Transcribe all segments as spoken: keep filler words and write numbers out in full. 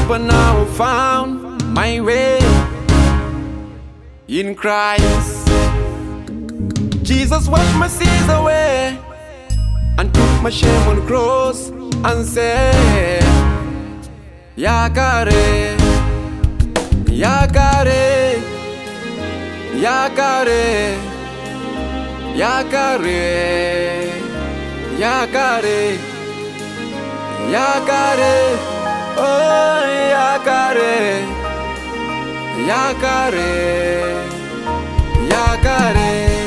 but now I found my way in Christ. Jesus washed my sins away and took my shame on the cross and said, Yakare, Yakare, Yakare, Yakare, Yakare, Yakare, oh Yakare, Yakare, Yakare.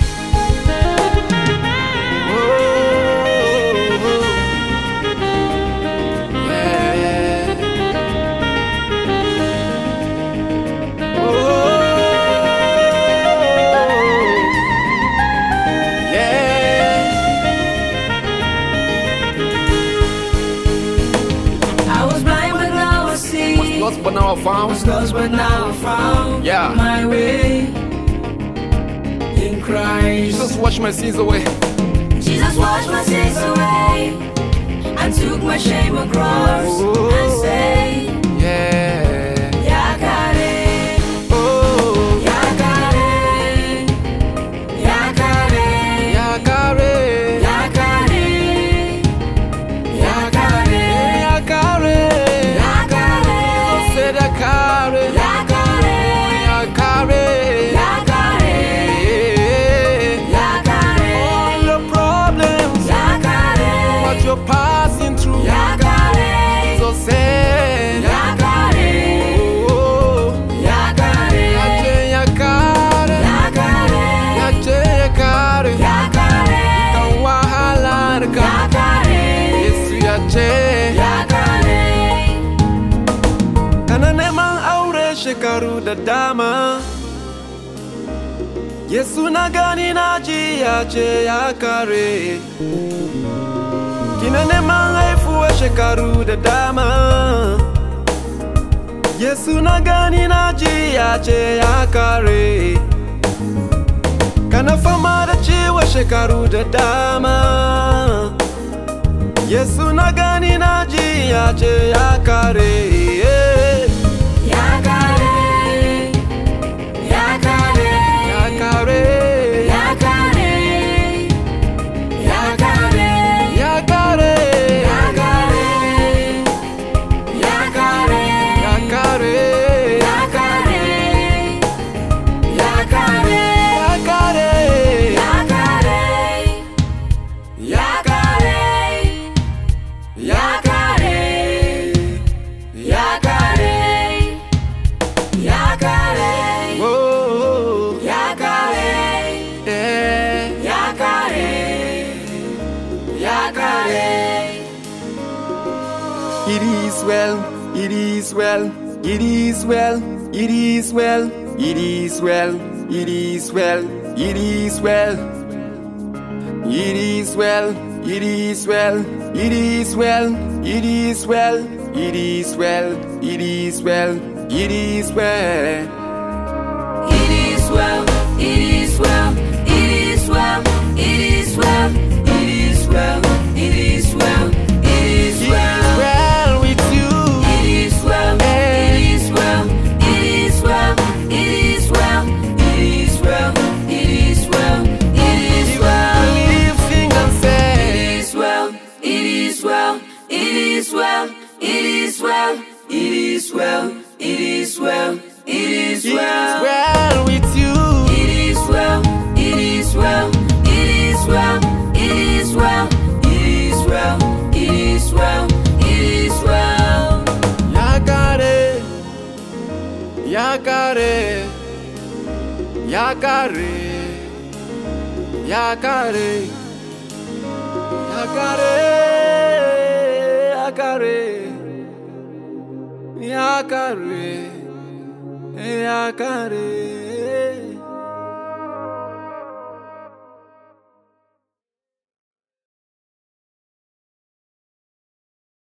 Lost but now I found. Was lost but now I found. Yeah. My way in Christ. Jesus washed my sins away. Jesus washed my sins away and took my shame across. Oh. And said, Yeah. Yakare. Oh. Yakare. Yakare. Yakare. Yakare. Yakare. Yakare. Yakare. Yakare. Yakare. Yakare. Yakare. Yakare. All your problems, Yakare. what you're passing through, Yakare. so sad. Yakare. Oh. Yakare. Yache yakare. Yakare. Yache yakare. Yakare. Kawahala ka. Yakare. Yesu yache. Yakare. Kana neman aure shekaru da dama, Yesu na gani na ji ya ce ya kare. Kina neman haifuwa shekaru da dama, Yesu na gani na ji ya ce ya kare. Kana fama da ciwo shekaru da dama, Yesu na gani na ji ya ce ya kare. Yakare. Yakare. Yakare, Yakare. Yakare. yakare, Yakare. Yakare. yakare, Yakare. Yakare. yakare, Yakare. Yakare. Yakare. Yakare. Yakare. oh, Yakare. yeah. Yakare. Yakare. It is well, it is well, it is well, it is well, it is well, it is well, it is well. It is well, it is well, it is well, it is well, it is well, it is well, it is well. It is well, it is well, it is well, it is well, it is well, it is well, it is It is well. well with you. It is well, it is well, it is well, it is well, it is well, it is well, it is well. Believe, sing and It say. is well, it is well, it is well, it is well, it is well, it is well, it is It is well. well with you. It is well, it is well, it is well, it is well, it is well, it is well, it is well. Yakare, yakare, yakare, yakare, yakare, yakare, yakare, yakare.